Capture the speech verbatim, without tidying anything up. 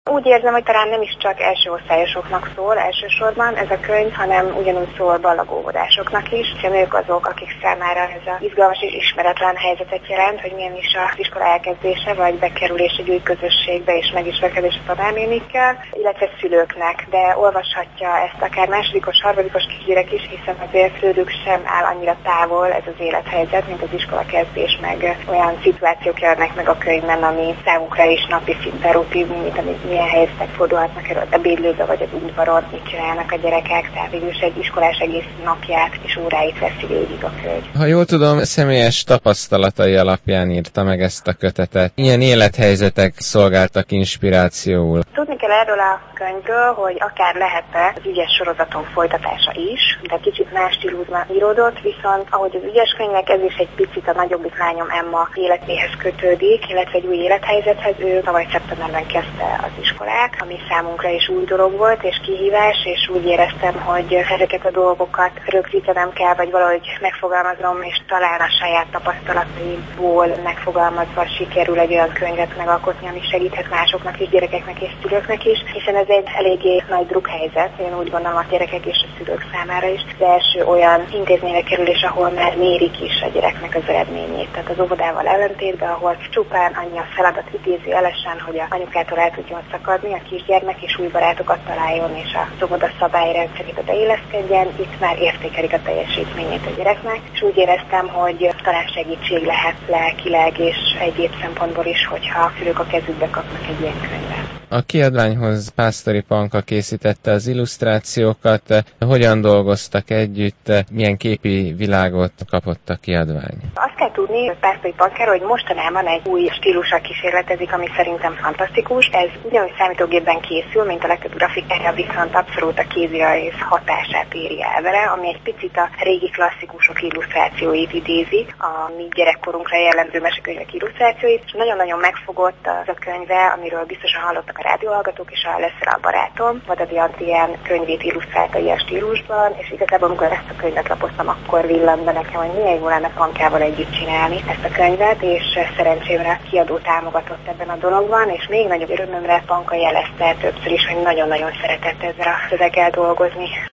Úgy érzem, hogy talán nem is csak első osztályosoknak szól elsősorban ez a könyv, hanem ugyanúgy szól ballagóvodásoknak is, hiszen ők azok, akik számára ez az izgalmas és ismeretlen helyzetet jelent, hogy milyen is az iskola elkezdése, vagy bekerülés egy új közösségbe és megismerkedés a tanárnénikkel, illetve szülőknek, de olvashatja ezt akár másodikos, harmadikos kisgyerek is, hiszen azért tőlük sem áll annyira távol ez az élethelyzet, mint az iskola kezdés, meg olyan szituációk jelennek meg a könyvben, ami számukra is napi szinten rutin, mint amit milyen helyzetek fordulhatnak elő az ebédlőbe vagy az udvaron, mit csinálnak a gyerekek, tehát végül egy iskolás egész napját és óráit veszi végig a könyv. Ha jól tudom, személyes tapasztalatai alapján írta meg ezt a kötetet. Milyen élethelyzetek szolgáltak inspirációul? Tudni kell erről a könyvről, hogy akár lehet az ügyes sorozaton folytatása is, de kicsit más stílusban íródott, viszont ahogy az ügyes könyvek, ez is egy picit a nagyobbik lányom Emma életéhez kötődik, illetve egy új élethelyzethez. Ő tavaly szeptemberben kezdte az iskolát, ami számunkra is új dolog volt és kihívás, és úgy éreztem, hogy ezeket a dolgokat rögzítenem kell, vagy valahogy megfogalmazom, és talán a saját tapasztalataimból megfogalmazva sikerül egy olyan könyvet megalkotni, ami segíthet másoknak is, gyerekeknek és szülőknek is, hiszen ez egy eléggé nagy drukhelyzet, én úgy gondolom a gyerekek és a szülők számára is. Az első olyan intézményre kerülés, ahol már mérik is a gyereknek az eredményét. Tehát az óvodával ellentétben, ahol csupán annyi a feladat idéző elesen, hogy a anyukától el tudjon szakadni a kisgyermek, és új barátokat találjon, és az óvoda szabályrendszerébe beilleszkedjen. Itt már értékelik a teljesítményét a gyereknek, és úgy éreztem, hogy talán segítség lehet lelkileg és egyéb szempontból is, hogyha a szülők a kezükbe kapnak egy ilyen könyvet. A kiadványhoz Pásztori Panka készítette az illusztrációkat. Hogyan dolgoztak együtt? Milyen képi világot kapott a kiadvány? Azt kell tudni hogy Pásztori Pankáról, hogy mostanában egy új stílussal kísérletezik, ami szerintem fantasztikus. Ez ugyanúgy számítógépben készül, mint a legtöbb grafikája, viszont abszolút a kézirajz hatását éri el vele, ami egy picit a régi klasszikusok illusztrációit idézi, a mi gyerekkorunkra jellemző mesekönyvek illusztrációit, és nagyon-nagyon megfogott az a könyve, amiről biztosan hallottak a rádióhallgatók, és a Lesz rá a barátom, Vadadi Adrián könyvét illusztrálta ilyen stílusban, és igazából amikor ezt a könyvet lapoztam, akkor villant be nekem, hogy milyen jó lenne Pankával együtt csinálni ezt a könyvet, és szerencsémre kiadó támogatott ebben a dologban, és még nagyobb örömömre Panka jelezte többször is, hogy nagyon-nagyon szeretett ezzel a szöveggel dolgozni.